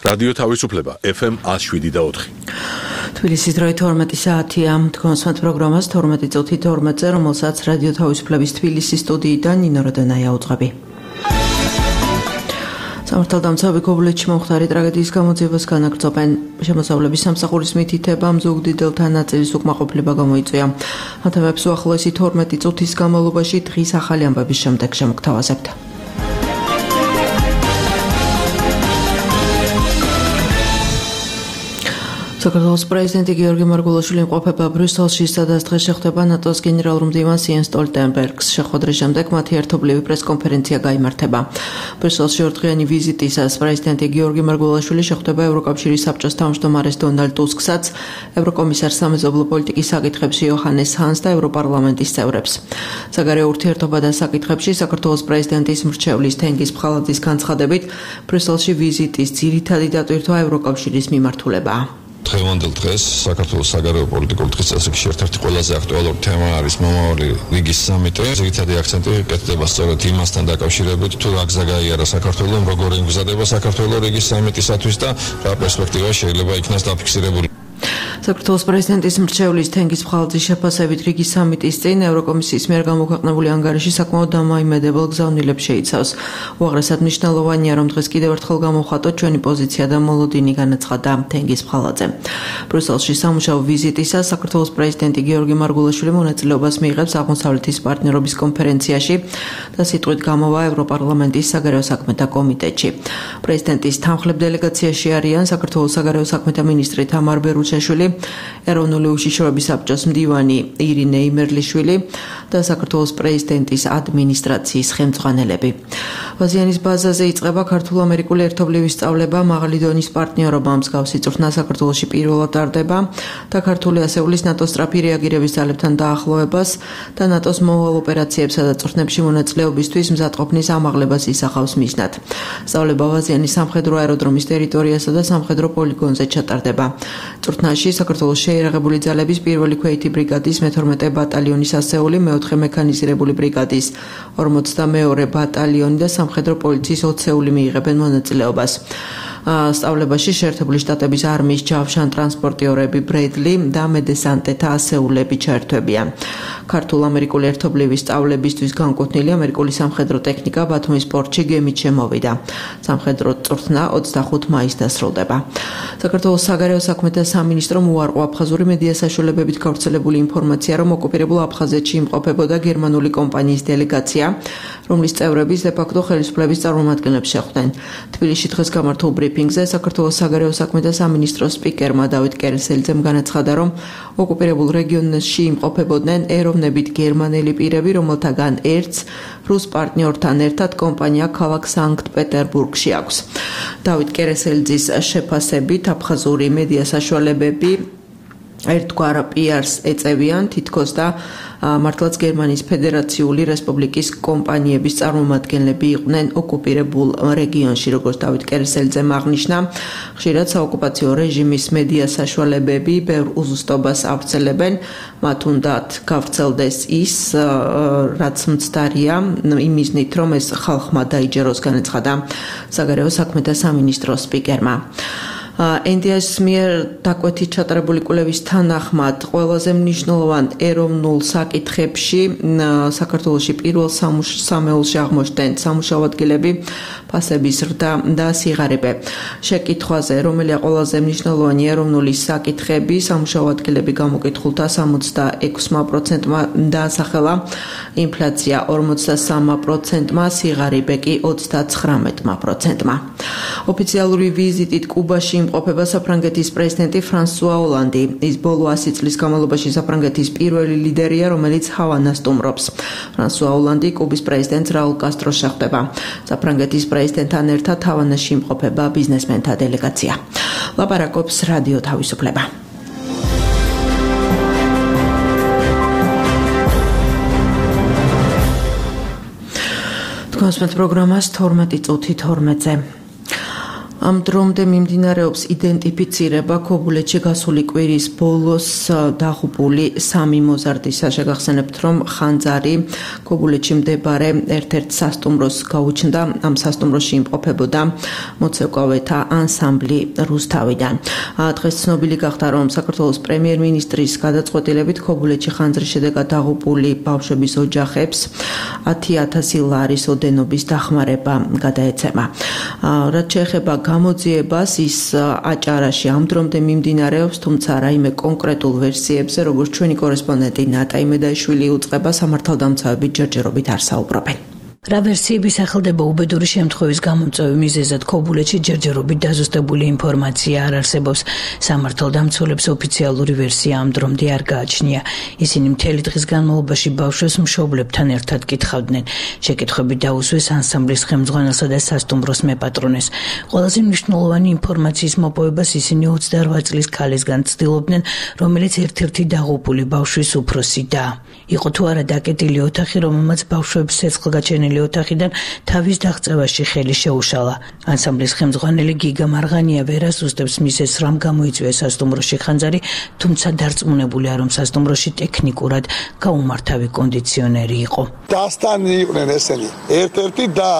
რადიო თავისუფლება FM 107.4. თბილისის დროით 12 საათია. თქვენსმათ პროგრამას 12 წუთი 12-ზე, რომელსაც რადიო თავისუფლების თბილისის სტუდიიდან ნინო როდენაია უძღვები. სამართალდამცავი ქობულეთში მომხდარი ტრაგედიის გამოძიებას განაგრძობენ. შემოსავლების სამსახურის მითითება მზუგდიდელთა ნაწილის უკმაყოფილება გამოიწვია. ამ თემებს უახლოესი 12 წუთის განმავლობაში დღის ახალი ამბების შემდეგ შემოგთავაზებთ. საქართველოს პრეზიდენტი გიორგი მარგულაშვილი იმყოფება ბრიუსელში, სადაც დღეს შეხვდება ნატოს გენერალურ მდივანს იენს სტოლტენბერგს. შეხვედრის შემდეგ მათი ერთობლივი პრესკონფერენცია გაიმართება. ბრიუსელში ორდღიანი ვიზიტისას პრეზიდენტი გიორგი მარგულაშვილი შეხვდება ევროკავშირის საბჭოს თავმჯდომარეს დონალდ ტუსკსაც, ევროკომისარს სამეზობლო პოლიტიკის საკითხებში იოჰანეს ჰანს და ევროპარლამენტის წევრებს. საგარეო ურთიერთობა და საკითხებში საქართველოს პრეზიდენტის მრჩევლის თენგიზ ფხალაძის განცხადებით, ბრიუსელში ვიზიტის ძირითადი დატვირთვა ევროკავშირის მიმართულებაა. დღევანდელ დღეს საქართველოს საგარეო პოლიტიკურ დღის წესრიგში ერთ-ერთი ყველაზე აქტუალური თემა არის მომავალი რიგის სამიტი. ძირითადი აქცენტი კეთდება სწორედ იმასთან დაკავშირებით, თუ რა გზა გაიარა საქართველომ, როგორ ემგზავრება საქართველო რიგის სამიტისათვის და რა პერსპექტივა შეიძლება იქნას დაფიქსირებული. საქართველოს პრეზიდენტის მრჩევლის თენგიზ ფხალაძის შეფასებით რიგის სამიტის წინ ევროკომისიის მიერ გამოქვეყნებული ანგარიში საკმაოდ დამოიმედებელ გზავნილებს შეიცავს. უაღრესად მნიშვნელოვანია, რომ დღეს კიდევ ერთხელ გამოვხატოთ ჩვენი პოზიცია და მოლოდინი, განაცხადა თენგიზ ფხალაძე. ბრიუსელში სამუშაო ვიზიტისას საქართველოს პრეზიდენტი გიორგი მარგულაშვილი მონაწილეობას მიიღებს აღმოსავლეთის პარტნიორობის კონფერენციაში და სიტყვით გამოვა ევროპარლამენტის საგარეო საქმეთა კომიტეტში. პრეზიდენტის თანხლებ დელეგაციაში არიან საქართველოს საგარეო საქმეთა მინისტრი თამარ ბერუჩაშვილი, ეროვნული უშიშროების საბჭოს მდივანი ირინე იმერლიშვილი და საქართველოს პრეზიდენტის ადმინისტრაციის ხელმძღვანელები. ვაზიანის ბაზაზე იწყება ქართულ-ამერიკული ერთობლივი სწავლება, მაღალი დონის პარტნიორობა მსგავსი წვრთნა საქართველოში პირველად ტარდება და ქართული ასეულის ნატოს სწრაფი რეაგირების ძალებთან დაახლოებას და ნატოს მომავალ ოპერაციებსა და წვრთნებში მონაწილეობისთვის მზადყოფნის ამაღლებას ისახავს მიზნად. სწავლება ვაზიანის სამხედრო აეროდრომის ტერიტორიასა და სამხედრო პოლიგონზე ჩატარდება. წვრთნაში საქართველოს შეიარაღებული ძალების პირველი ქვეითი ბრიგადის მე-12 ბატალიონის ასეული, მე-4 მექანიზირებული ბრიგადის 42 ბატალიონი და სამხედრო პოლიციის 20-ეული მიიღებენ მონაწილეობას. სწავლებაში შეერთებული შტატების არმიის ჯავშან-ტრანსპორტიორები ბრედლი და მედესანტეთა ასეულები ჩაერთვებიან. ქართულ-ამერიკული ერთობლივი სწავლებისთვის განკუთვნილი ამერიკული სამხედრო ტექნიკა ბათუმის პორტში გემით შემოვიდა. სამხედრო წვრთნა 25 მაისს დასრულდება. საქართველოს საგარეო საქმეთა სამინისტრომ უარყო აფხაზური მედია საშუალებებით გავრცელებული ინფორმაცია, რომ ოკუპირებულ აფხაზეთში იმყოფებოდა გერმანული კომპანიის დელეგაცია, რომლის წევრების დე-ფაქტო ხელისუფლების წარმომადგენლებს შეხვდნენ. თბილისში დღეს გამართულ ბრიფინგზე საქართველოს საგარეო საქმეთა სამინისტროს სპიკერმა დავით კერესელიძემ განაცხადა, რომ ოკუპირებულ რეგიონებში იმყოფებოდნენ ეროვნებით გერმანელი პირები, რომელთაგან ერთს რუს პარტნიორთან ერთად კომპანია ქალაქ სანქტ-პეტერბურგში აქვს. დავით კერესელიძის შეფასებით აფხაზური მედია საშუალებები ერთგვარ პიარს ეწევიან, თითქოს და მართლაც გერმანიის ფედერაციული რესპუბლიკის კომპანიების წარმომადგენლები იყვნენ ოკუპირებულ რეგიონში, როგორც დავით კერესელიძემ აღნიშნა. ხშირად საოკუპაციო რეჟიმის მედია საშუალებები ბევრ უზუსტობას ავრცელებენ, მათ უნდათ გავრცელდეს ის, რაც მცდარია, იმ მიზნით, რომ ეს ხალხმა დაიჯეროს, განაცხადა საგარეო საქმეთა სამინისტროს სპიკერმა. NDS-ის მიერ დაკვეთით ჩატარებული კვლევის თანახმად ყველაზე მნიშვნელოვან ეროვნულ საკითხებში საქართველოში პირველ სამეულში აღმოჩნდნენ სამუშაო ადგილები, ფასების ზრდა და სიღარიბე. შეკითხვაზე, რომელია ყველაზე მნიშვნელოვანი ეროვნული საკითხები, სამუშაო ადგილები გამოკითხულთა 66%-მა დაასახელა, ინფლაცია 43%-მა, სიღარიბე კი 39%-მა. ოფიციალური ვიზიტით კუბაში იმყოფება საფრანგეთის პრეზიდენტი ფრანსუა ოლანდი. ის ბოლო 100 წლის განმავლობაში საფრანგეთის პირველი ლიდერია, რომელიც ჰავანას სტუმრობს. ფრანსუა ოლანდი კუბის პრეზიდენტს რაულ კასტროს შეხვდება. საფრანგეთის პრეზიდენტთან ერთად ჰავანაში იმყოფება ბიზნესმენთა დელეგაცია. ლაპარაკობს რადიო თავისუფლება. თქვენს პროგრამას 12 წუთი 12-ზე. ამ დრომდე მიმდინარეობს იდენტიფიცირება ქობულეთში გასული კვირის ბოლოს დაღუპული 3 მოზარდისა. შეგახსენებთ, რომ ხანძარი ქობულეთში მდებარე ერთ-ერთ სასტუმროს გაუჩნდა. ამ სასტუმროში იმყოფებოდა მოცეკვავეთა ანსამბლი რუსთავიდან. დღეს ცნობილი გახდა, რომ საქართველოს პრემიერ-მინისტრის გადაწყვეტილებით ქობულეთში ხანძრის შედეგად დაღუპული ბავშვების ოჯახებს 10,000 ლარის ოდენობის დახმარება გადაეცემა. რაც შეეხება გამოძიებას, ის აჭარაში ამ დრომდე მიმდინარეობს, თუმცა რაიმე კონკრეტულ ვერსიებზე, როგორც ჩვენი კორესპონდენტი ნატა იმედაიშვილი უწყება, სამართალდამცავები ჯერჯერობით არ საუბრობენ. რა ვერსიები სახელდება უბედური შემთხვევის გამომწვევი მიზეზად ქობულეთში ჯერჯერობით დაზუსტებული ინფორმაცია არ არსებობს. სამართალდამცველებს ოფიციალური ვერსია ამ დრომდე არ გააჩნია. ისინი მთელი დღის განმავლობაში ბავშვებს მშობლებთან ერთად კითხავდნენ. შეკითხვები დაუსვეს ანსამბლის ხელმძღვანელსა და სასტუმროს მეპატრონეს. ყველაზე მნიშვნელოვანი ინფორმაციის მოპოვებას ისინი 28 წლის ქალისგან ცდილობდნენ, რომელიც ერთ-ერთი დაღუპული ბავშვის უფროსი და იყო თუ არა დაკეტილი ოთახი, რომელმაც ბავშვებს ცეცხლგაჩენილი ოთახიდან თავის დაღწევაში ხელი შეუშალა. ანსამბლის ხელმძღვანელი გიგა მარღანია ვერ ასუსტებს მისეს რამ გამოიწვია სასტუმროში ხანძარი, თუმცა დარწმუნებულია, რომ სასტუმროში ტექნიკურად გაუმართავი კონდიციონერი იყო. დასთან იყვნენ ესენი. ერთ-ერთი და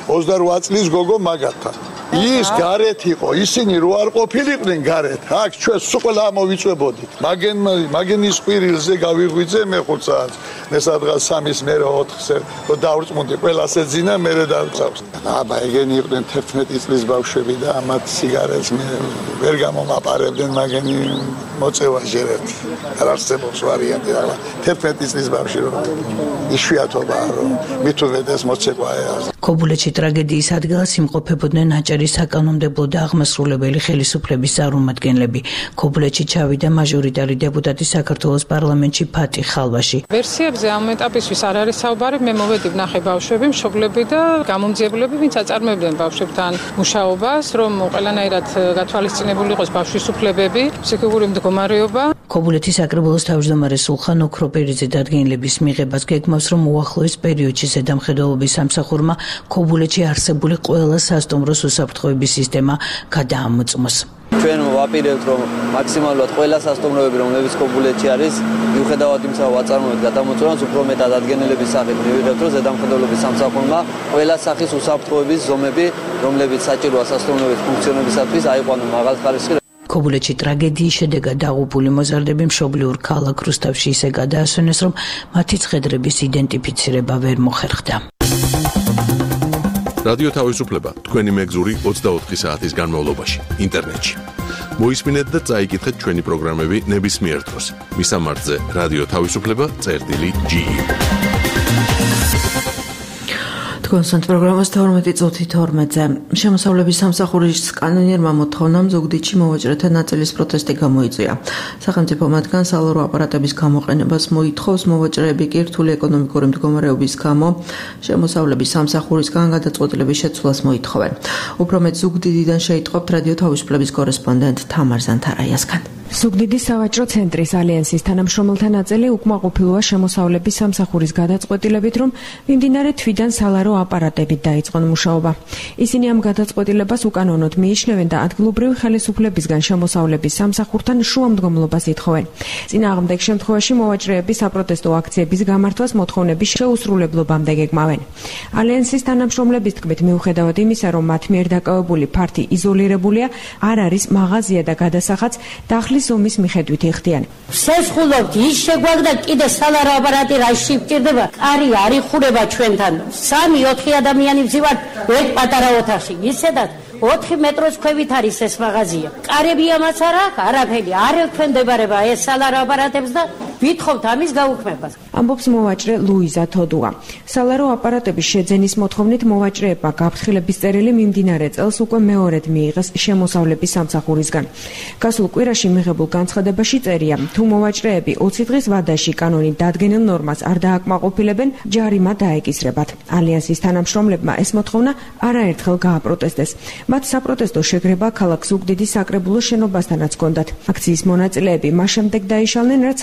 28 წლის გოგო მაგათთან. ის გარეთ იყო, ისინი რო არ ყოფილიყვნენ გარეთ. აქ ჩვენ სულ ამოვიწვებოდით. მაგენის ყვირილზე გავიღვიძე მე 5 საათს. მე სადღაც 3-ის მე 4-ზე რო დავრწმუნდი ყველას ეძინა მე დავწავს. აბა ეგენი იყვნენ 11 წლის ბავშვები და ამათ სიგარეტს მე ვერ გამომაპარებდნენ მაგენი მოწევა ჟერეთ. არ არსებობს ვარიანტი რა. 11 წლის ბავშვი რო იშვიათობაა რომ მით უმეტეს მოცეკვაა. ქობულეთში ტრაგედიის ადგილას იმყოფებოდნენ აჭარის საკანონმდებლო და აღმასრულებელი ხელისუფლების წარმომადგენლები. ქობულეთში ჩავიდა მაჟორიტარი დეპუტატი საქართველოს პარლამენტში ფატი ხალვაში. ვერსიებზე ამ ეტაპისთვის არ არის საუბარი. მე მოვედი ვნახე ბავშვები, მშობლები და გამომძიებლები, ვინც აწარმოებდნენ ბავშვებთან მუშაობას, რომ ყველანაირად გათვალისწინებული იყოს ბავშვის უფლებები, ფსიქიკური მდგომარეობა. ქობულეთის საკრებულოს თავმჯდომარე სულხან ოქროპერიძე დადგენილების მიღებას გეგმავს, რომ უახლოეს პერიოდში ზედამხედველობის სამსახურმა ქობულეთში არსებული ყველა სასტუმროს უსაფრთხოების სისტემა გადაამოწმოს. ჩვენ ვაპირებთ, რომ მაქსიმალურად ყველა სასტუმროები, რომლებიც ქობულეთში არის, მიუხედავად იმისა, რომ აწარმოებთ გადამოწმებას, უფრო მეტად ადგენილების სახით მივიღებთ, რომ ზედამხედველობის სამსახურმა ყველა სახის უსაფრთხოების ზომები, რომლებიც საჭიროა სასტუმროების ფუნქციონირებისათვის, აიყვანონ მაღალ ხარისხის. ქობულეთში ტრაგედიის შედეგად დაღუპული მოზარდები მშობლიურ ქალაქ რუსთავში ისე გადაასვენეს, რომ მათი ცხედრების იდენტიფიცირება ვერ მოხერხდა. რადიო თავისუფლება თქვენი მეგზური 24 საათის განმავლობაში ინტერნეტში. მოისმინეთ და წაიკითხეთ ჩვენი პროგრამები ნებისმიერ დროს. მისამართზე რადიო თავისუფლება.ge. კონსტანტ პროგრამას 12:12-ზე შემოსავლების სამსახურის კანონიერმა მოთხოვნამ ზუგდიდში მოვაჭრეთა ნაწილის პროტესტი გამოიწვია. სახელმწიფო მათგან სალარო აპარატების გამოყენებას მოითხოვს, მოვაჭრეები კი რთული ეკონომიკური მდგომარეობის გამო შემოსავლების სამსახურისგან გადაწყვეტილების შეცვლას მოითხოვენ. უფრო მეტ ზუგდიდიდან შეიტყობთ რადიო თავისუფლების კორესპონდენტ თამარ ზანთარაიასგან. ზუგდიდის სავაჭრო ცენტრის ალიანსის თანამშრომელთა ნაწილი უკმაყოფილოა შემოსავლების სამსახურის გადაწყვეტილებით, რომ მიმდინარე თვიდან სალარო აპარატებით დაიწყონ მუშაობა. ისინი ამ გადაწყვეტილებას უკანონოდ მიიჩნევენ და ადგილობრივი ხელისუფლებისგან შემოსავლების სამსახურთან შუამდგომლობას ითხოვენ. წინააღმდეგ შემთხვევაში მოვაჭრეები საპროტესტო აქციების გამართვას მოთხოვნების შეუსრულებლობამდე გეგმავენ. ალიანსის თანამშრომლების თქმით, მიუხედავად იმისა, რომ მათ მიერ დაკავებული ფართი იზოლირებულია, არ არის მაღაზია და გადასახადს დახლის ზომის მიხედვით იხდიან. სესხულობთ, ის შეგვაგდა კიდე სალარო აპარატი რაში ვჭირდება? კარი არ იხურება ჩვენთან. 3-4 ადამიანი ვზივართ ერთ პატარა ოთახში. ისედაც 4 მეტროს ქვევით არის ეს მაღაზია. კარები ამას არ აქვს, არაფერი. არ ექვემდებარება ეს სალარო აპარატებს და ვითხოვთ ამის გაუქმებას. ამბობს მოვაჭრე ლუიზა თოდუა. სალარო აპარატების შეძენის მოთხოვნით მოვაჭრეებმა გაფრთხილების წერილი მიმდინარე წელს უკვე მეორედ მიიღეს შემოსავლების სამსახურისგან. გასულ კვირაში მიღებულ განცხადებაში წერია, თუ მოვაჭრეები 20 დღის ვადაში კანონით დადგენილ ნორმას არ დააკმაყოფილებენ, ჯარიმა დაეკისრებათ. ალიანსის თანამშრომლებმა ეს მოთხოვნა არაერთხელ გააპროტესტეს. მათ საპროტესტო შეგრება ქალაქ ზუგდიდის საკრებულოს შენობასთანაც ჰქონდათ. აქციის მონაწილეები მას შემდეგ დაიშალნენ, რაც საკრებულოს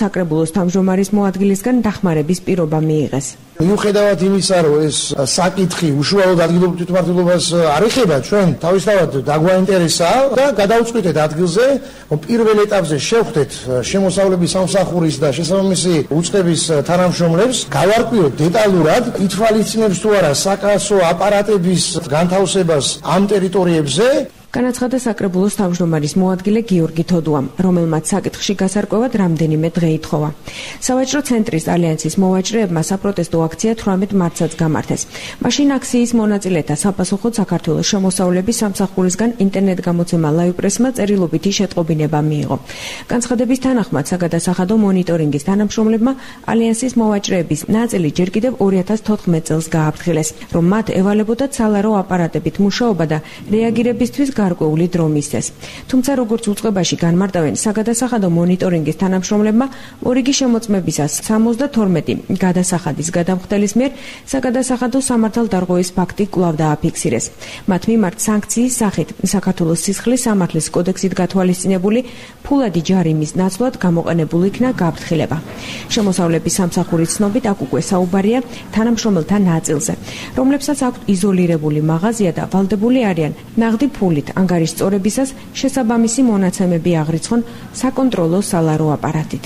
თავმჯდომარის მოადგილისგან დახმარების პირობა მიიღეს. მიუხედავად იმისა, რომ ეს საკითხი უშუალოდ ადგილობრივ თვითმმართველობას არ ეხება, ჩვენ თავისთავად დაგვაინტერესა და გადავწყვიტეთ ადგილზე, რომ პირველ ეტაპზე შევხვდეთ შემოსავლების სამსახურის და შესაბამისი უწყების თანამშრომლებს, გავარკვიოთ დეტალურად, ითვალისწინებს თუ არა საკასო აპარატების განთავსებას ამ ტერიტორიებზე. განაცხადა საკრებულოს თავმჯდომარის მოადგილე გიორგი თოდუამ, რომელმაც საკითხში გასარკვევად რამდენიმე დღე ითხოვა. სავაჭრო ცენტრის ალიანსის მოვაჭრეებმა საპროტესტო აქცია 18 მარტსაც გამართეს. მაშინ აქციის მონაწილეთა საპასუხოდ საქართველოს შემოსავლების სამსახურისგან ინტერნეტ-გამოცემა ლაივ-პრესმა წერილობითი შეტყობინება მიიღო. განცხადების თანახმად საგადასახადო მონიტორინგის თანამშრომლებმა ალიანსის მოვაჭრეების ნაწილი ჯერ კიდევ 2014 წელს გააფრთხილეს, რომ მათ ევალებოდათ სალარო აპარატებით მუშაობა და რეაგირებისთვის გარკვეული დრო მისცეს. თუმცა როგორც უწყებაში განმარტავენ საგადასახადო მონიტორინგის თანამშრომლებმა, მორიგი შემოწმებისას 72 გადასახადის გადამხდელის მიერ საგადასახადო სამართალდარღვევის ფაქტი კვლავ დააფიქსირეს. მათ მიმართ სანქციის სახით საქართველოს სისხლის სამართლის კოდექსით გათვალისწინებული ფულადი ჯარიმის ნაცვლად გამოყენებულ იქნა გაფრთხილება. შემოსავლების სამსახურის ცნობით აქ უკვე საუბარია თანამშრომელთა ნაწილზე, რომლებსაც აქვთ იზოლირებული მაღაზია და ვალდებული არიან ნაღდი ფულით ანგარის სწორებისას შესაბამისი მონაცემები აღრიცხონ საკონტროლო სალარო აპარატით.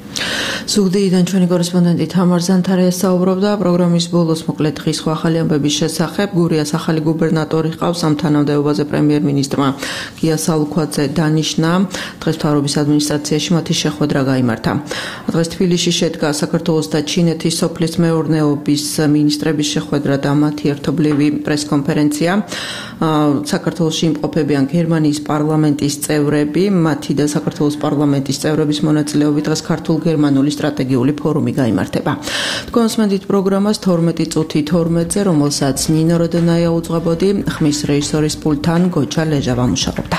ზუგდიდიდან ჩვენი კორესპონდენტი თამარ ზანთარია საუბრობდა პროგრამის ბოლოს მოკლედ დღის ახალი ამბების შესახებ. გურიას ახალი გუბერნატორი ყავს ამ თანამდებობაზე პრემიერ-მინისტრმა გია სალუქვაძე დანიშნა. დღეს მთავრობის ადმინისტრაციაში მათი შეხვედრა გაიმართა. დღეს თბილისში შედგა საქართველოს და ჩინეთის სოფლის მეურნეობის მინისტრების შეხვედრა და მათი ერთობლივი პრესკონფერენცია. საქართველოში იმყოფებიან გერმანიის პარლამენტის წევრები, მათი და საქართველოს პარლამენტის წევრების მონაწილეობით დღეს ქართულ-გერმანული სტრატეგიული ფორუმი გაიმართება. თქვენს მედით პროგრამას 12 წუთი 12-ზე, რომელსაც ნინო როდონაია უძღვებოდი, ხმის რეჟისორის პულტთან გოჩა ლეჟავა მუშაობდა.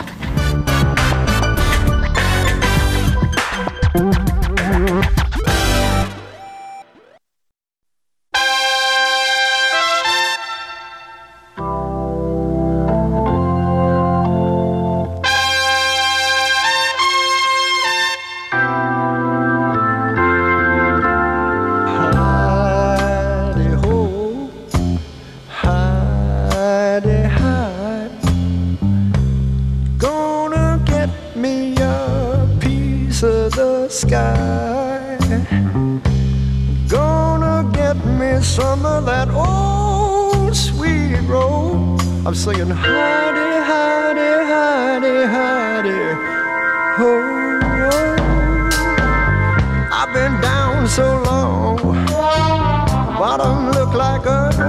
I'm singing hidey, hidey, hidey, hidey, ho. I've been down so long, bottom look like earth.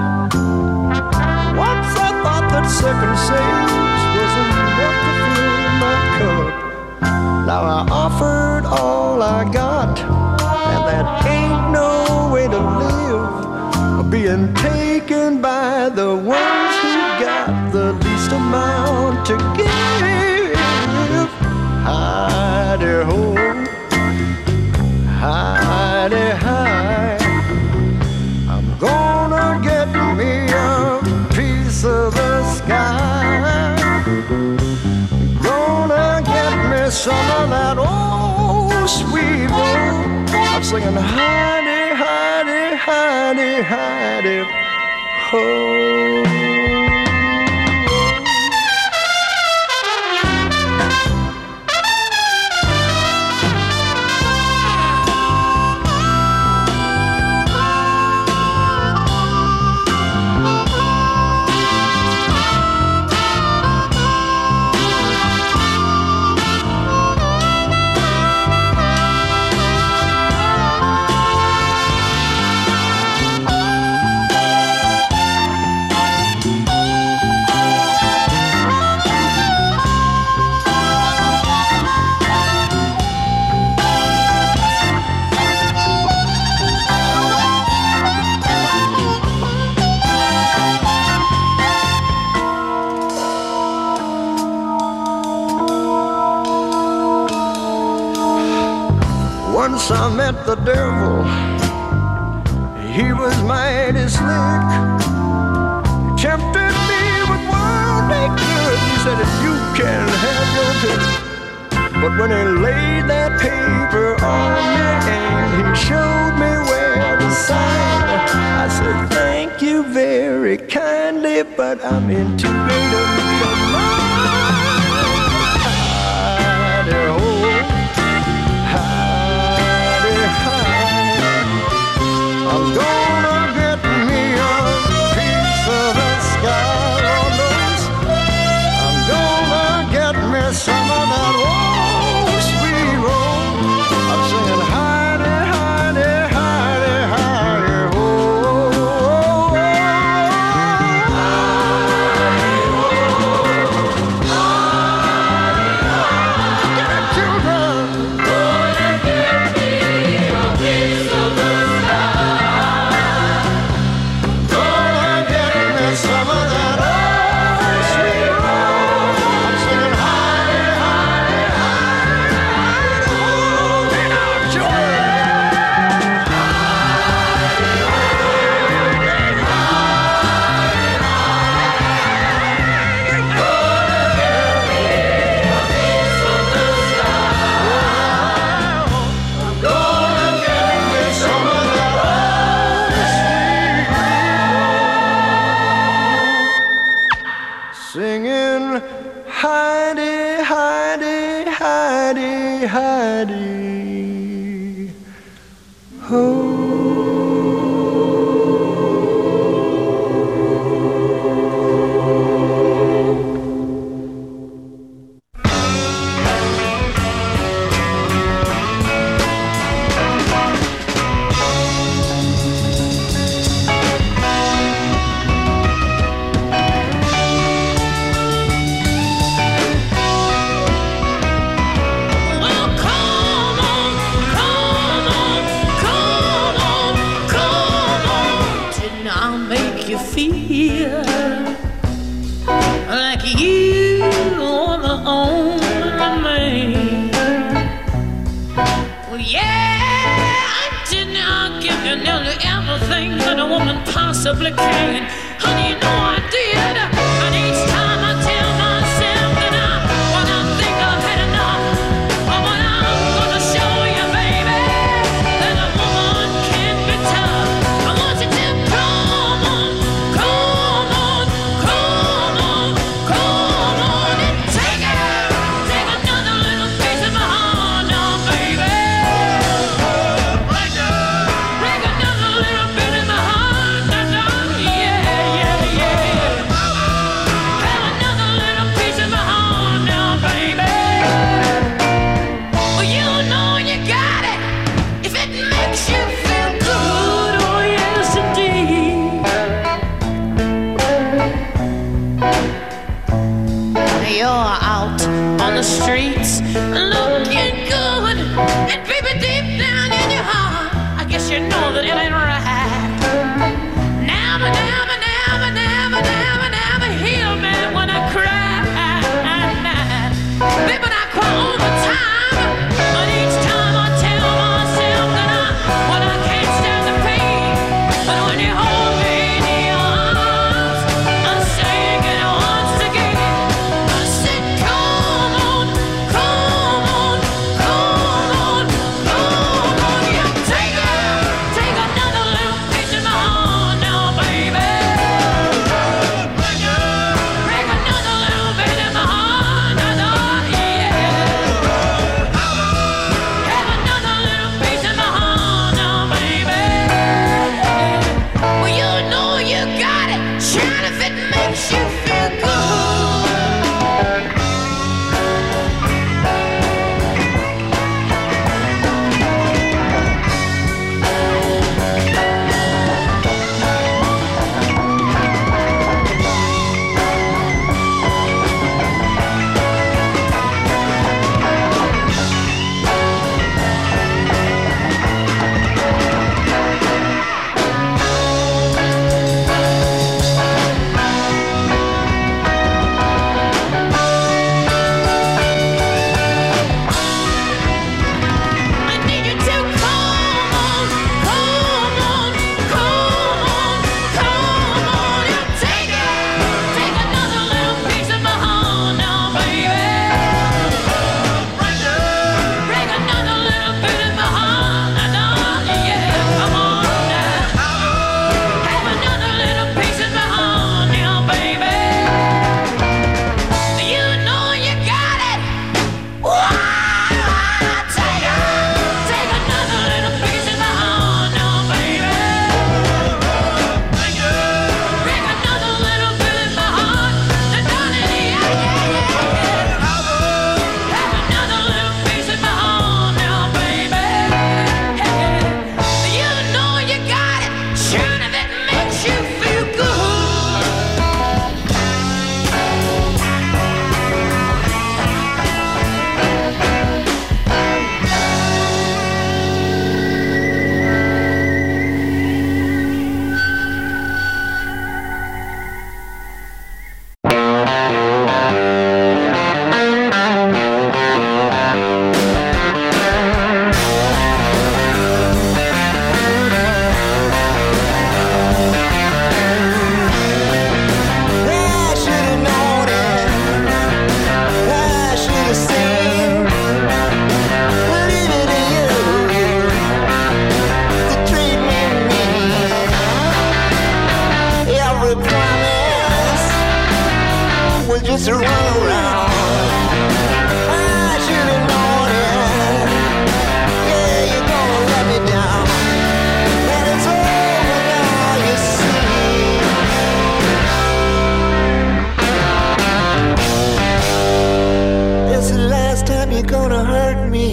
Once I thought that second sage was enough to fill my cup. Now I offered all I got, and that ain't no way to live. Being taken by the ones who got the least amount to give. Hidey ho, hidey hi. I'm gonna get me a piece of the sky. Gonna get me some of that old sweet roll. I'm singing hidey, hidey, hidey, hidey ho. Once I met the devil, he was mighty slick. He tempted me with worldly goods. He said that you can have your pick. But when he laid that paper on me he showed me where to sign. I said, thank you very kindly, but I'm in too great a need of mine. Hidey-ho, hidey-hidey, I'm gonna get me a piece of the sky, Lord knows. I'm gonna get me some of that old sweet roll. I'm singing hidey-ho. Singing hidey, hidey, hidey, hidey, ho. Possibly can. Honey, you know I did. And each time I tell myself that when I think I've had enough of what I'm gonna show you, baby, that a woman can be tough. I want you to come on, come on, come on, come on and take another little piece of my heart now, baby. Break another little bit of my heart. Yeah, yeah, yeah. just to run around. I should have known it. Yeah, you're gonna let me down. And it's over now, you see. This is the last time you're gonna hurt me.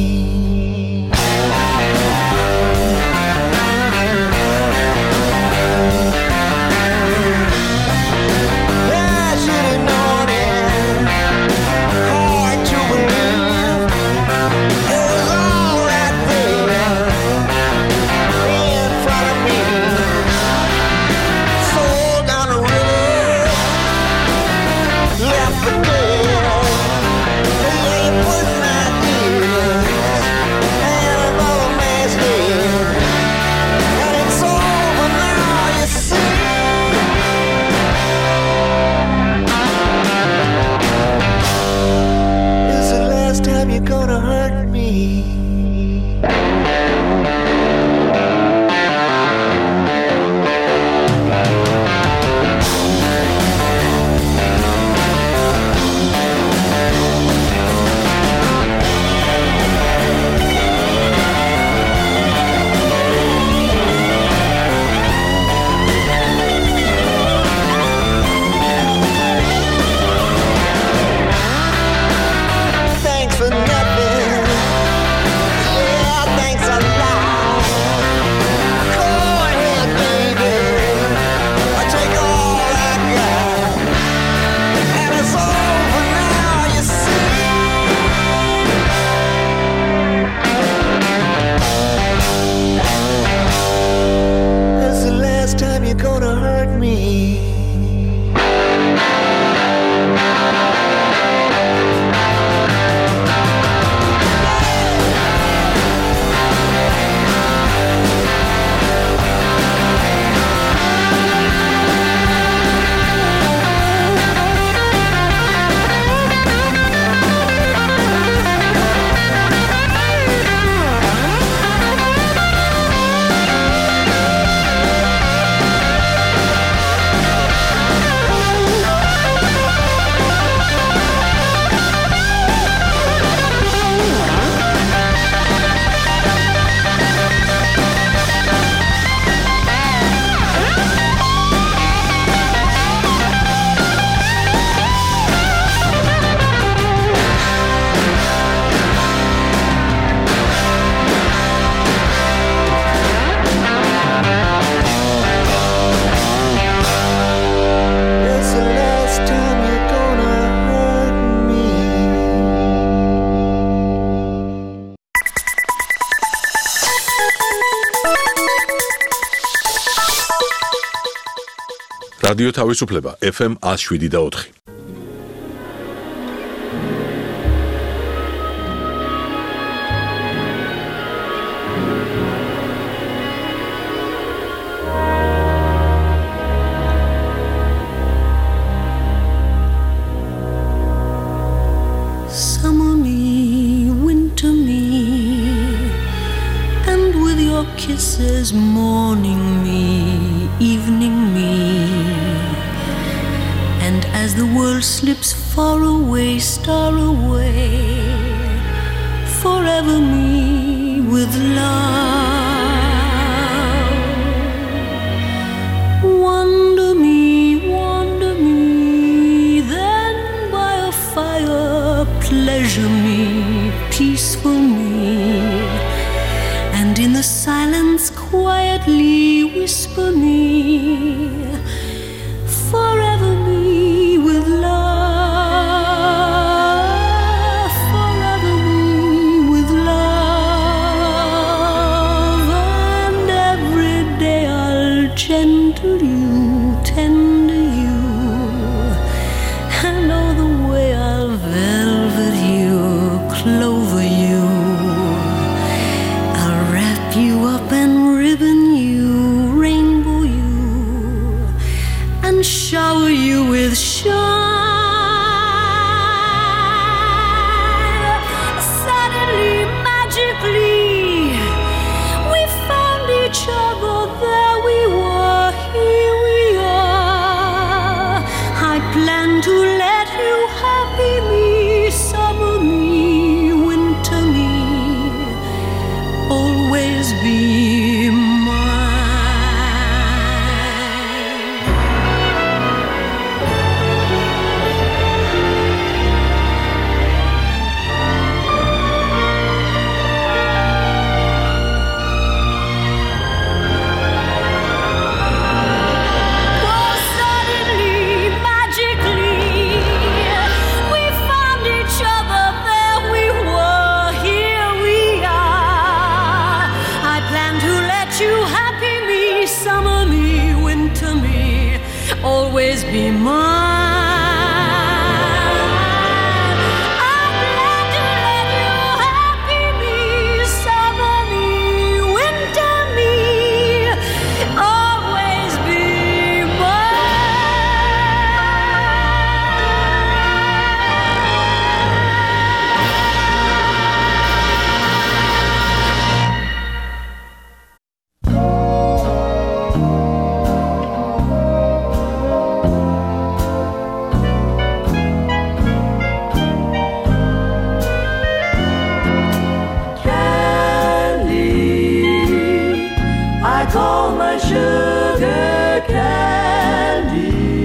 რადიო თავისუფლება FM 107.4. Summer me, winter me, and with your kisses morning me, evening me. And as the world slips far away, star away, forever me with love. Wander me, then by a fire, pleasure me, peaceful me. And in the silence quietly whisper me, forever me with love, forever me with love. And every day I'll gentle you, tender you, and all the way I'll velvet you, clover you. I'll wrap you up and ribbon you, rainbow you, and shower you with shine. Suddenly, magically, we found each other. There we were, here always be mine. I'm glad to let you happy me, summer me, winter me, always be call my sugar candy,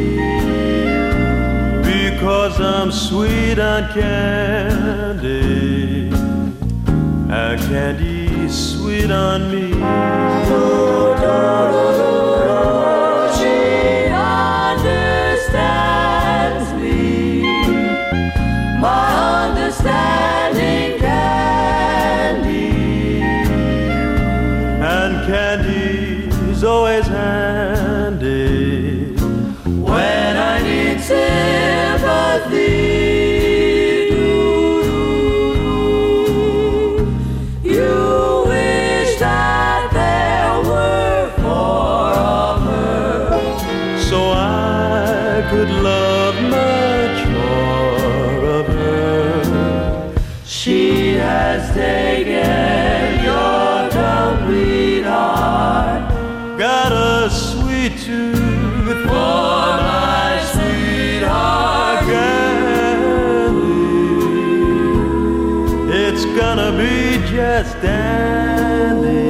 because I'm sweet on candy, and candy's sweet on me. She understands me, my understanding candy, And candy's always handy when I need sympathy. You wish that there were more of her, so I could love much more of her. she has taken your complete heart, Got a sweet tooth for my sweetheart. candy. It's gonna be just dandy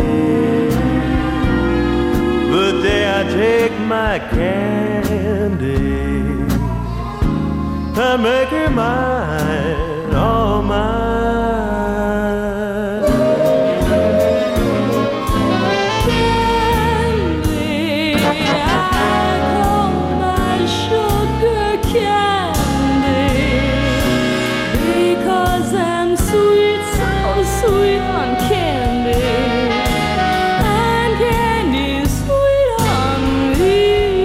the day I take my candy and make her mine, all mine. Because I'm sweet, so sweet on candy, and candy's sweet on me.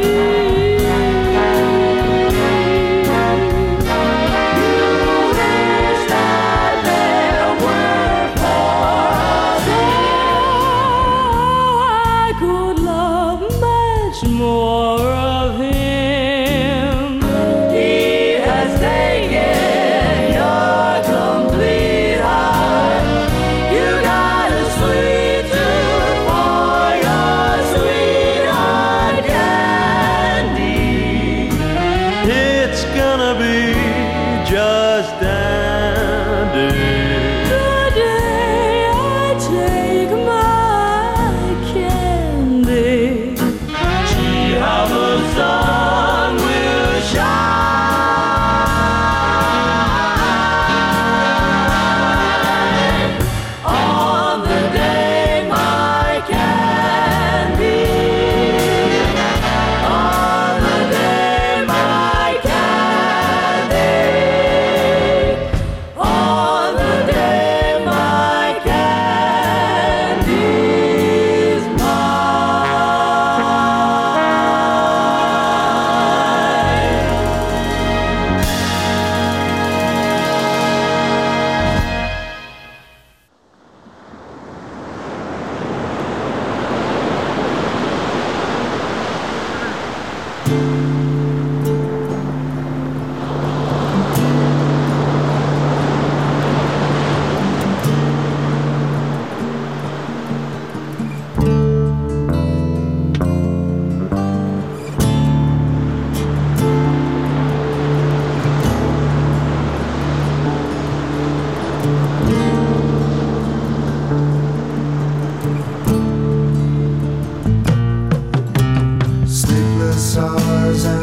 You wish that there were more, so I could love much more of him. He has taken your complete heart. You got a sweet tooth for your sweetheart candy. It's gonna be just dandy The day I take my candy, see how the sun will shine on the day my candy, on the day my candy, on the day my candy's Sleepless hours and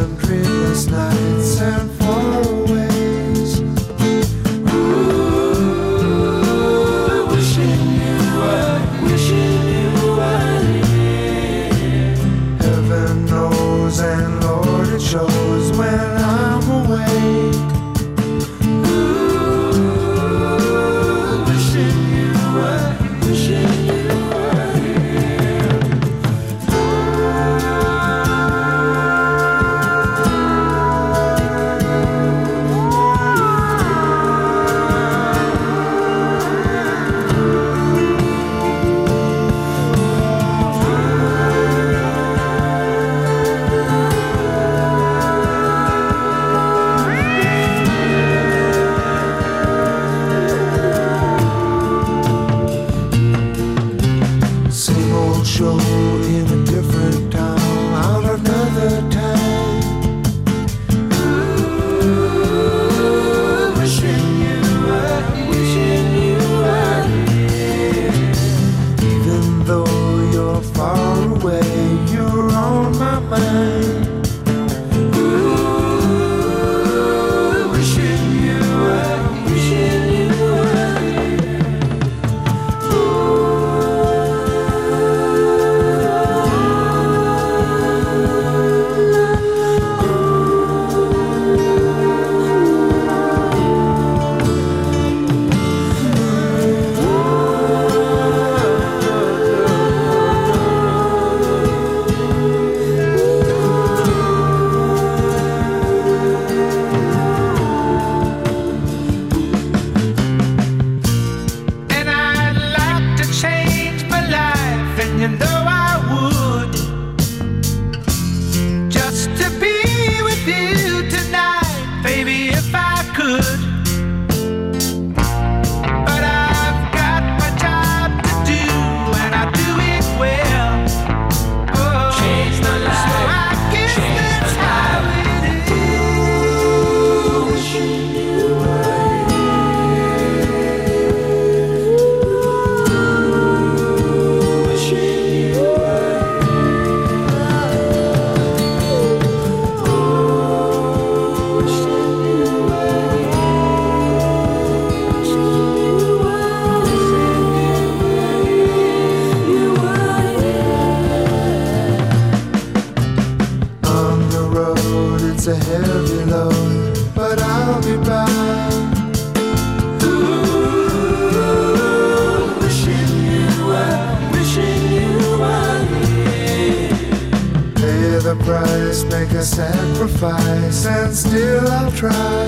the price, make a sacrifice, and still I'll try.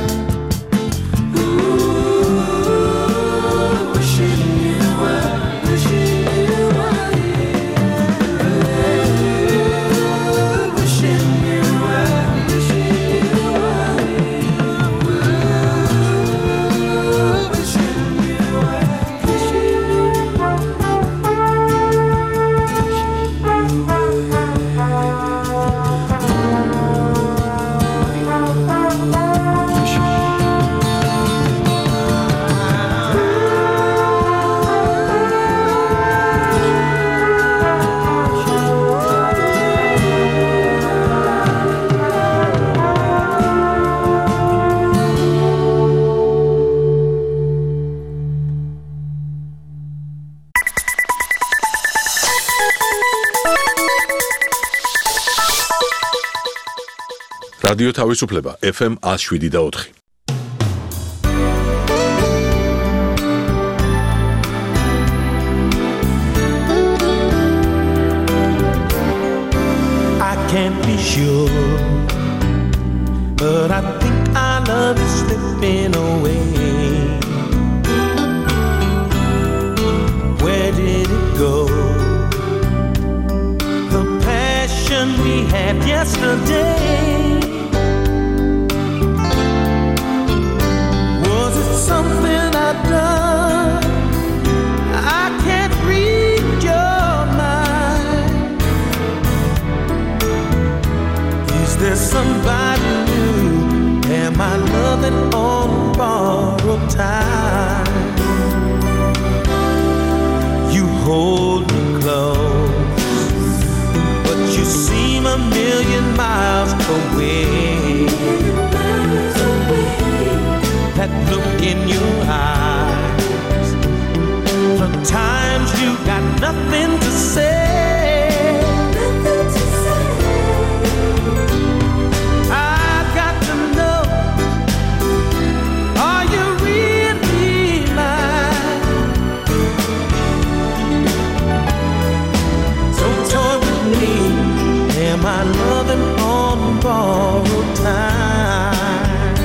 Wishing you were, wishing you were here. Wishing you were, wishing you were here. Wishing you were, wishing you were. რადიო თავისუფლება FM 107.4. I can't be sure, but I think our love is slipping away. Where did it go? The passion we had yesterday. Was it something I've done? I can't read your mind. Is there somebody new? Am I loving on borrowed time? You hold me close, but you seem a million miles away. That look in your eyes, the times you got nothing to say. I've got to know, are you really mine? So toy with me, am I loving on borrowed time?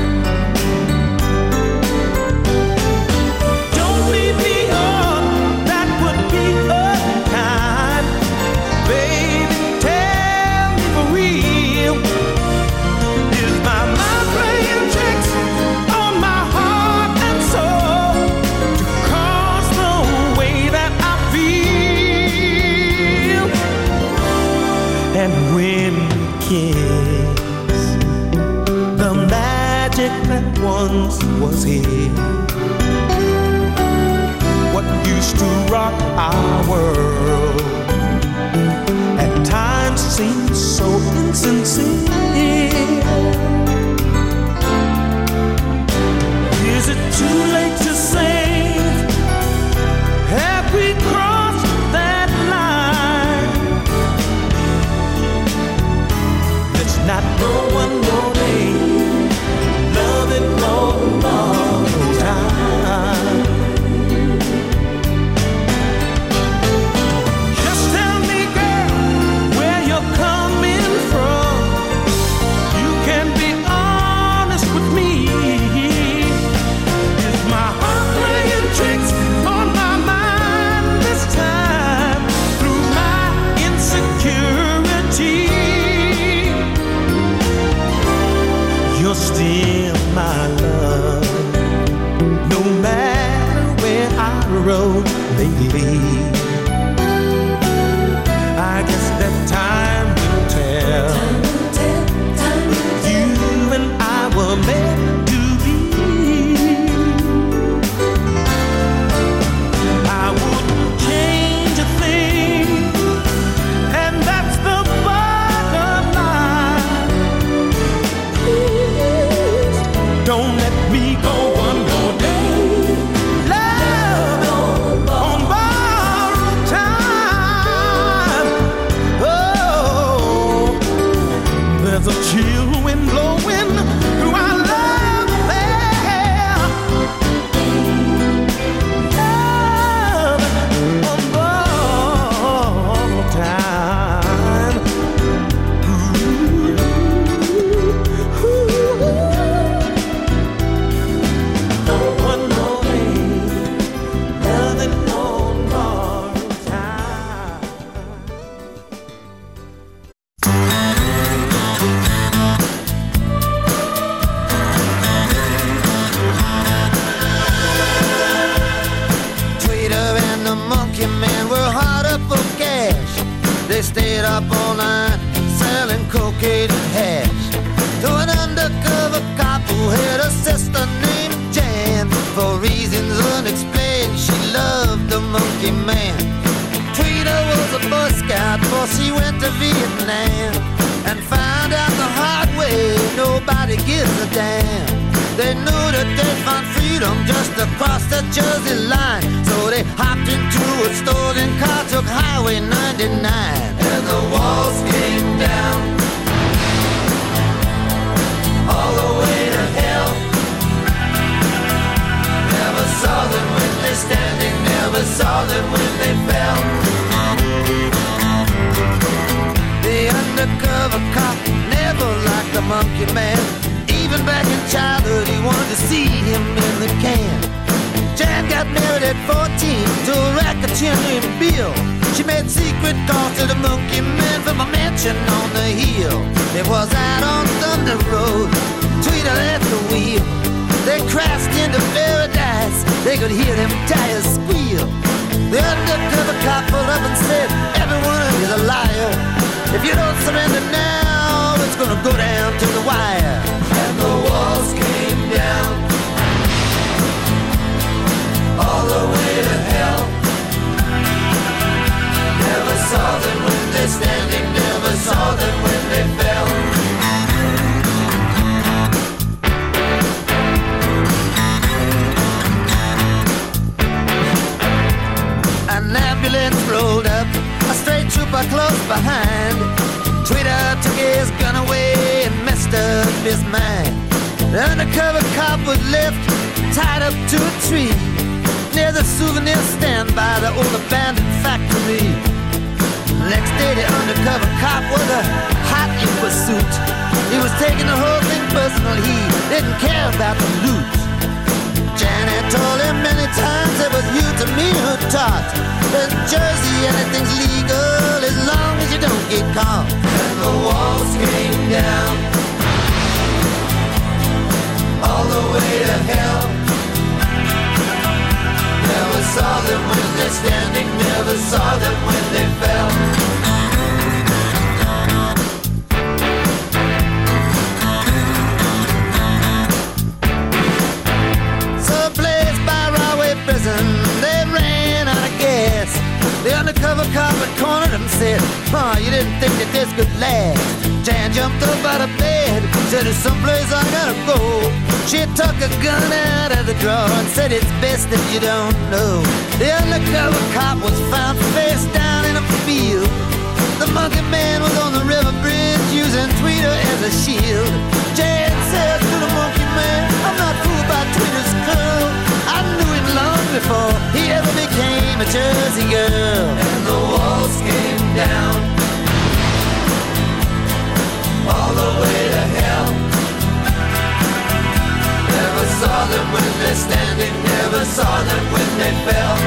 Don't leave me on, that would be unkind. Baby, tell me for real, is my mind playing tricks on my heart and soul to cause the way that I feel? And when we kiss, the magic that once was here, what used to rock our world at times seems so insincere. Is it too late to save? Have we crossed that line? Let's not know one more day, love it all time. Just tell me, girl, where you're coming from. monkey man. Tweeter was a Boy Scout before she went to Vietnam, and found out the hard way nobody gives a damn. They knew that they'd find freedom just across the Jersey line, so they hopped into a stolen car, took Highway 99, and the walls came down all the way to hell. Never saw them when they're standing, never saw them when they fell. The undercover cop never liked the monkey man. Even back in childhood he wanted to see him in the can. Jan got married at 14 to a racketeer named Bill. She made secret calls to the monkey man from a mansion on the hill. It was out on Thunder Road, Tweeter at the wheel. They crashed into paradise, they could hear them tires squeal. The undercover cop pulled up and said, everyone is a liar. If you don't surrender now, it's gonna go down to the wire. And the walls came down all the way to hell. Never saw them when they're standing, never saw them when they fell. An ambulance rolled up, a straight trooper close behind. Tweeter took his gun away and messed up his mind. The undercover cop was left tied up to a tree near the souvenir stand by the old abandoned factory. Next day the undercover cop was a hot in pursuit. He was taking the whole thing personal, he didn't care about the loot. Janet told him many times it was you to me who taught. In Jersey anything's legal as long as you don't get caught. And the walls came down all the way to hell. Never saw them when they're standing, never saw them when they fell. They ran out of gas. The undercover cop had cornered him and said, oh, you didn't think that this could last. Jan jumped up out of bed, said, there's someplace I gotta go. She took a gun out of the drawer and said, it's best if you don't know. The undercover cop was found face down in a field. The monkey man was on the river bridge using Tweeter as a shield. Jan said to the monkey man, I'm not fooled by Tweeter's curl. I knew him long before he ever became a Jersey girl. And the walls came down all the way to hell. Never saw them when they're standing, never saw them when they fell.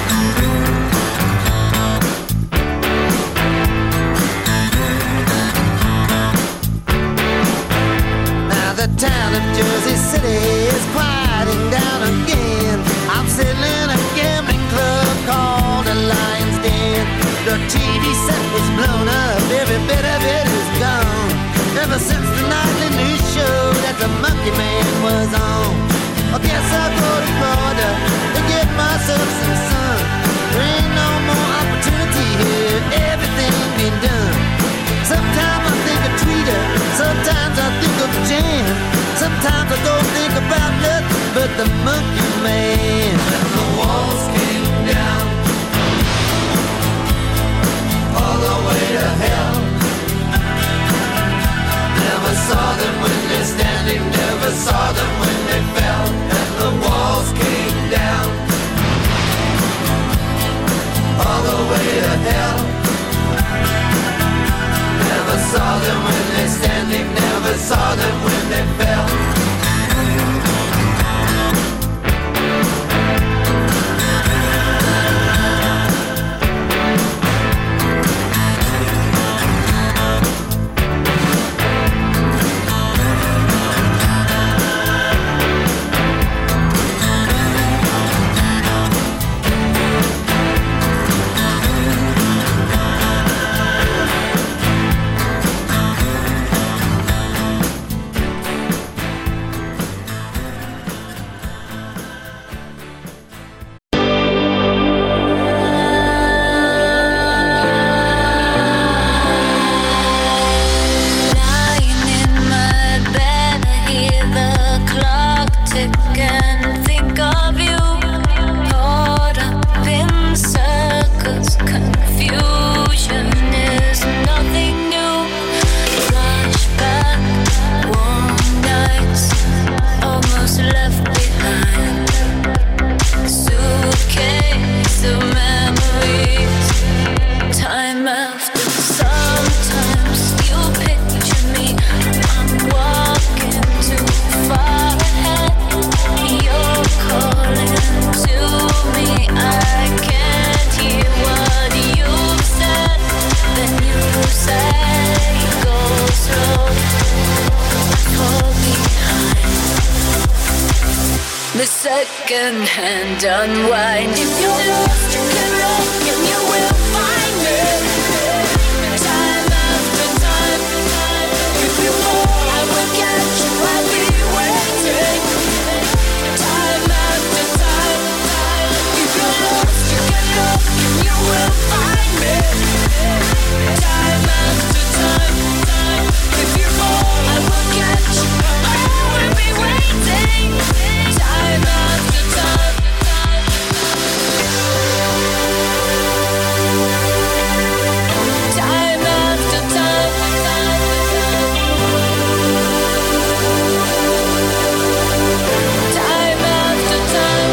Now the town of Jersey City is quieting down again. I'm sitting in a gambling club called the Lion's Den. The TV set was blown up, every bit of it is gone. Ever since the nightly news show that the monkey man was on. I guess I'll go to Florida to get myself some sun. There ain't no more opportunity here, everything's been done. Sometimes I think of Tweeter, sometimes I think of Jan. Sometimes I don't think about nothing but the monkey man. And the walls came down all the way to hell. Never saw them when they're standing, never saw them when they fell. And the walls came down all the way to hell. Never saw them when they're standing, never saw them when they fell. second-hand unwind. If you're lost, you can look and you will find me. Time after time, if you fall, I will catch you. I'll be waiting. Time after time, if you're lost, you can look and you will find me. Time after time, if you fall, I will catch you. I will be waiting. Time after time. Time after time. Time after time.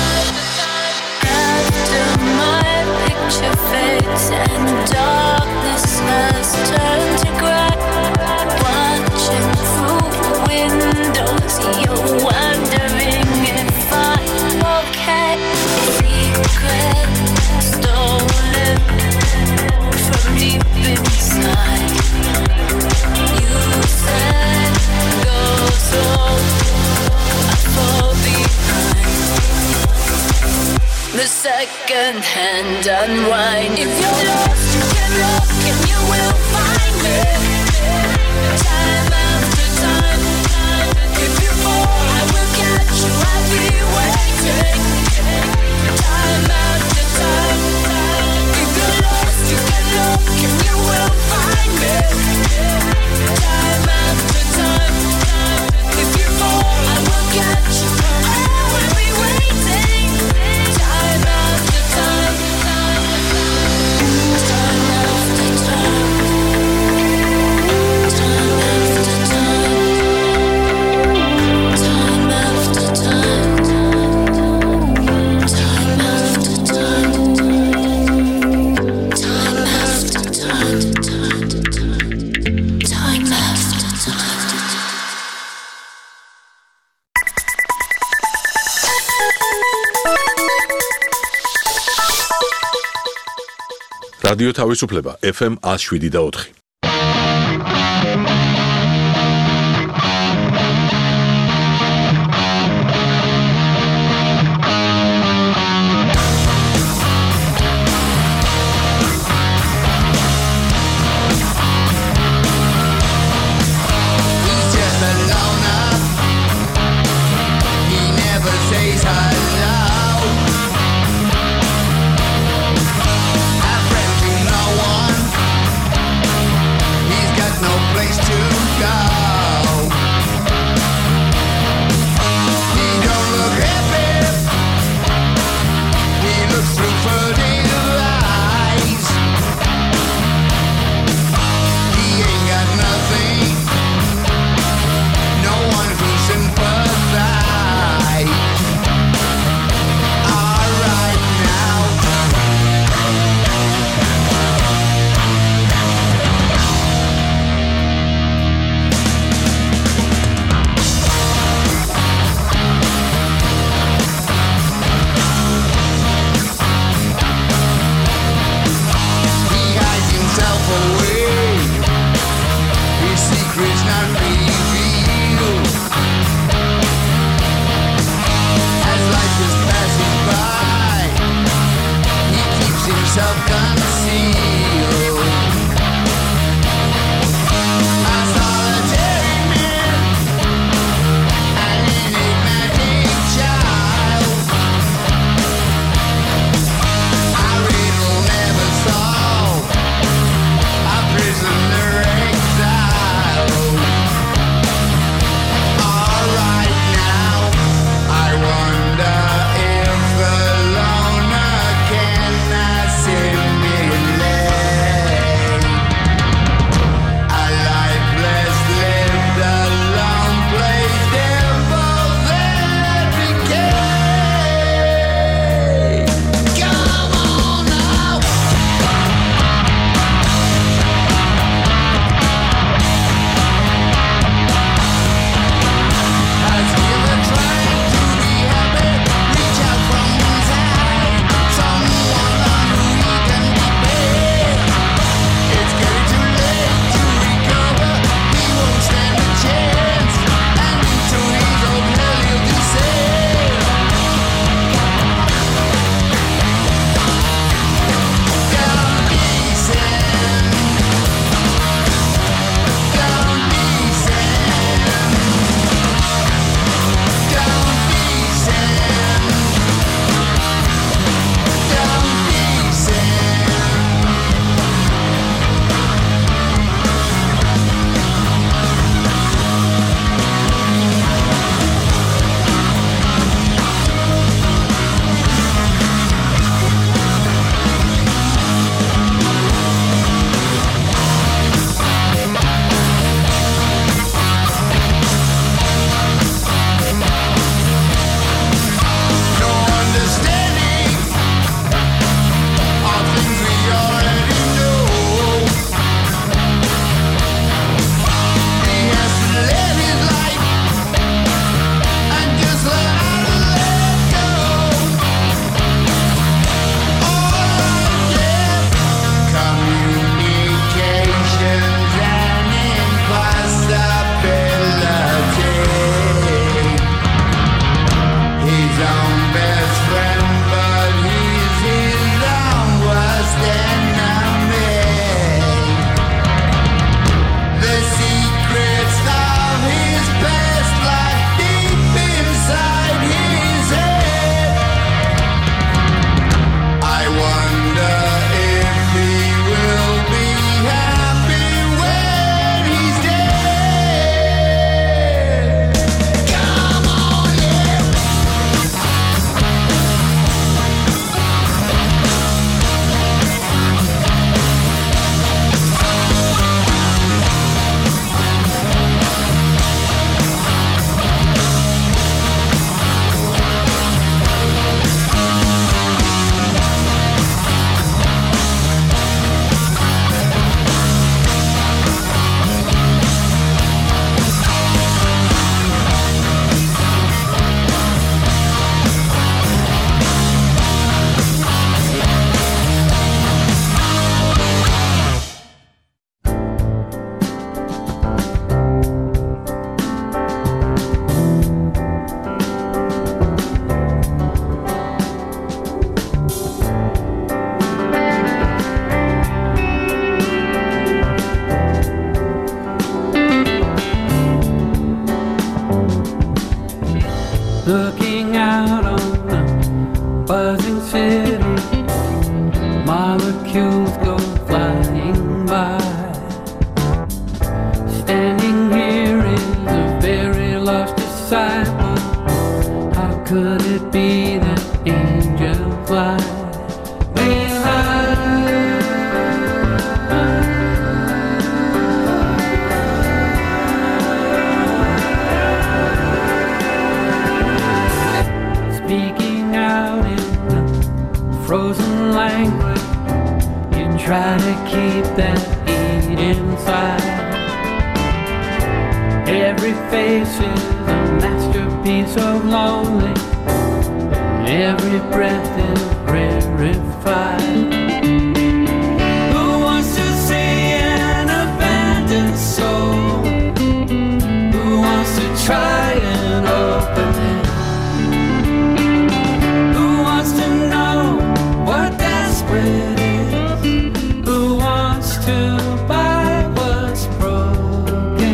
After my picture fades and darkness has turned to gray, watching through windows, you're wondering if I'm okay. Secret stolen from deep inside. You said go slow, I fall behind. The second-hand unwind. If you're lost, you can look and you will find me. Time after time. If you fall, I will catch you. I'll be waiting. Time after time. If you're lost, you can look and you will find me. Time after time. If you fall, I will catch you. I will be waiting. Time after time. Time after time. Time after time. Time after time. Time after time. Time after time. Time after time. რადიო თავისუფლება FM 107.4. He's just a loner. He never says hello. Have friends with no one. looking out on the buzzing city. Molecules go flying by. Standing here is a very lost disciple. How could it be that angels fly? Speaking out in the frozen language, you try to keep that heat inside. Every face is a masterpiece of lonely. Every breath is rarefied. Who wants to see an abandoned soul? Who wants to try and open it? Who wants to know what desperate is? Who wants to buy what's broken?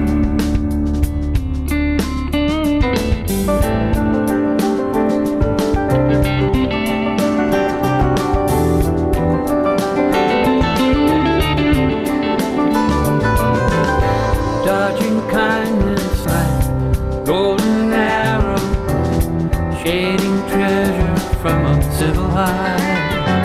Dodging kindness like golden arrow, shading treasure from a civil high.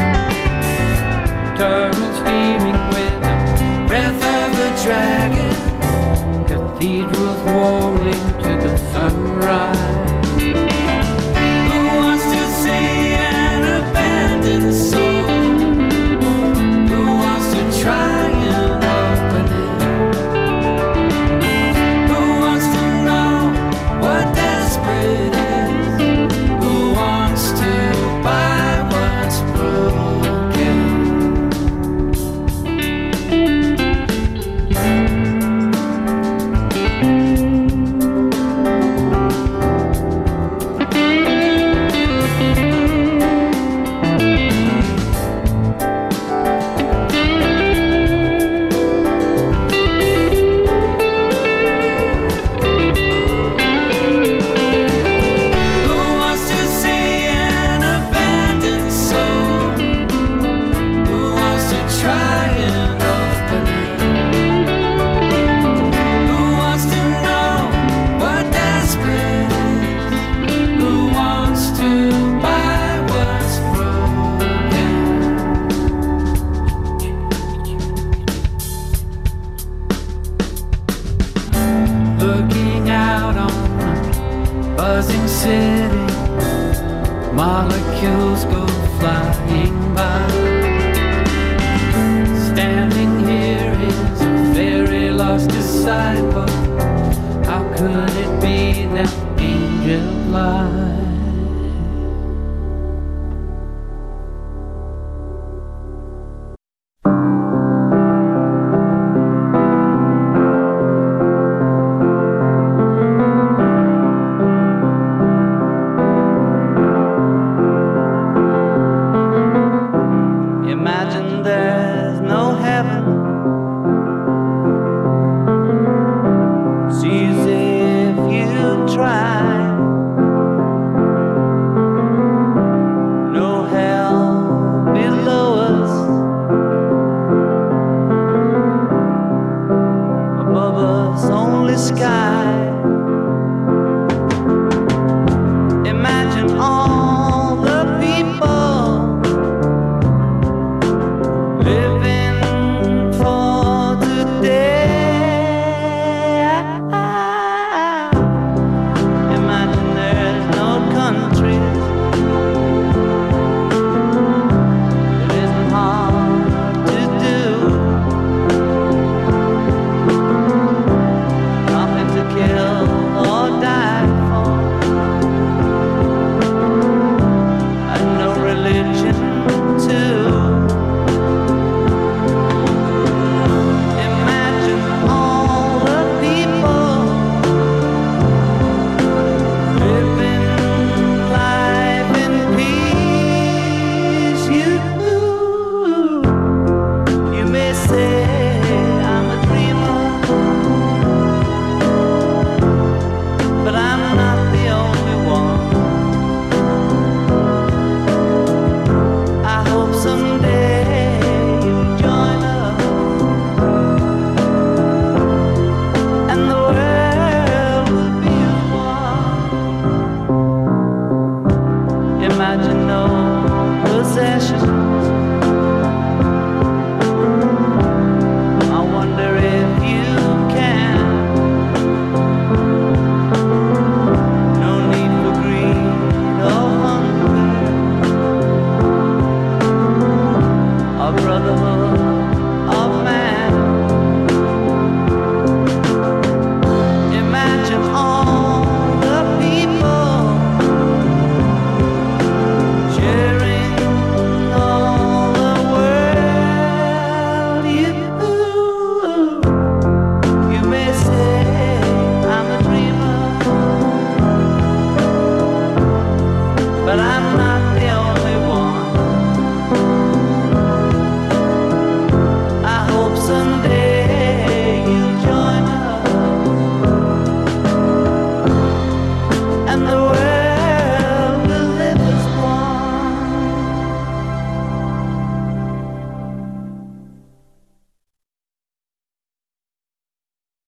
Turbans steaming with the breath of a dragon, cathedrals warming to the sunrise. Who wants to see an abandoned soul? Who wants to try and open it? Who wants to know what desperate is? Who wants to buy what's broken? Who wants to see an abandoned soul? Who wants to try and open it? Who wants to know what desperate is? Who wants to buy what's broken? Looking out on the buzzing city, molecules go flying by. Standing here is a very lost disciple. How could it be that angel flies? Imagine there's no heaven. It's easy if you try. No hell below us. Above us, only sky.